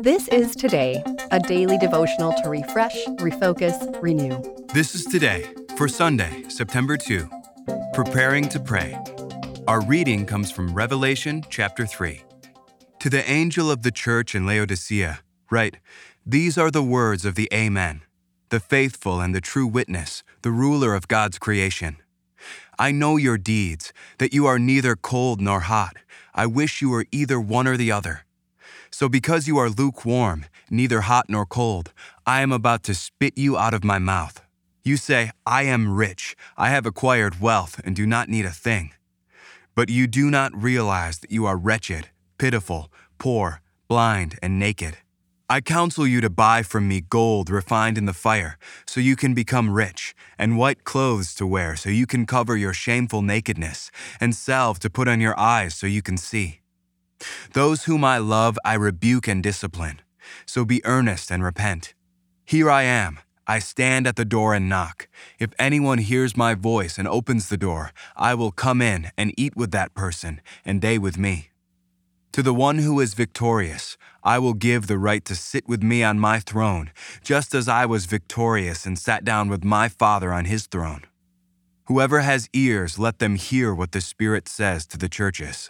This is Today, a daily devotional to refresh, refocus, renew. This is Today for Sunday, September 2, Preparing to Pray. Our reading comes from Revelation chapter 3. To the angel of the church in Laodicea, write, "These are the words of the Amen, the faithful and the true witness, the ruler of God's creation. I know your deeds, that you are neither cold nor hot. I wish you were either one or the other. So because you are lukewarm, neither hot nor cold, I am about to spit you out of my mouth. You say, 'I am rich, I have acquired wealth and do not need a thing.' But you do not realize that you are wretched, pitiful, poor, blind, and naked. I counsel you to buy from me gold refined in the fire, so you can become rich, and white clothes to wear, so you can cover your shameful nakedness, and salve to put on your eyes, so you can see. Those whom I love I rebuke and discipline, so be earnest and repent. Here I am, I stand at the door and knock. If anyone hears my voice and opens the door, I will come in and eat with that person, and they with me. To the one who is victorious, I will give the right to sit with me on my throne, just as I was victorious and sat down with my Father on his throne. Whoever has ears, let them hear what the Spirit says to the churches."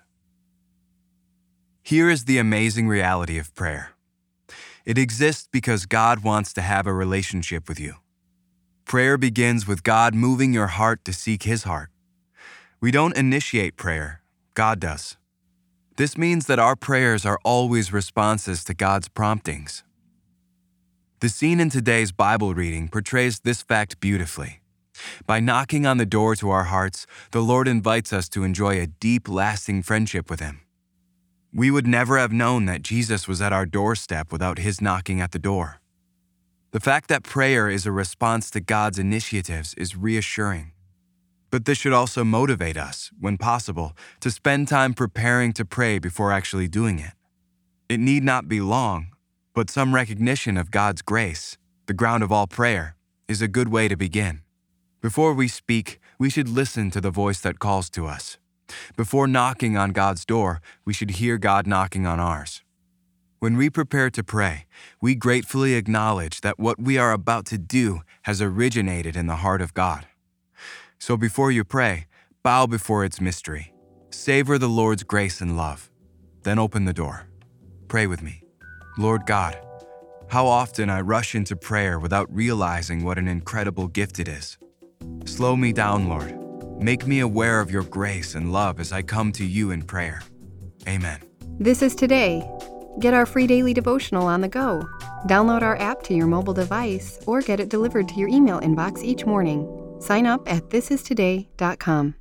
Here is the amazing reality of prayer. It exists because God wants to have a relationship with you. Prayer begins with God moving your heart to seek His heart. We don't initiate prayer, God does. This means that our prayers are always responses to God's promptings. The scene in today's Bible reading portrays this fact beautifully. By knocking on the door to our hearts, the Lord invites us to enjoy a deep, lasting friendship with Him. We would never have known that Jesus was at our doorstep without His knocking at the door. The fact that prayer is a response to God's initiatives is reassuring. But this should also motivate us, when possible, to spend time preparing to pray before actually doing it. It need not be long, but some recognition of God's grace, the ground of all prayer, is a good way to begin. Before we speak, we should listen to the voice that calls to us. Before knocking on God's door, we should hear God knocking on ours. When we prepare to pray, we gratefully acknowledge that what we are about to do has originated in the heart of God. So before you pray, bow before its mystery. Savor the Lord's grace and love. Then open the door. Pray with me. Lord God, how often I rush into prayer without realizing what an incredible gift it is. Slow me down, Lord. Make me aware of your grace and love as I come to you in prayer. Amen. This is Today. Get our free daily devotional on the go. Download our app to your mobile device or get it delivered to your email inbox each morning. Sign up at thisistoday.com.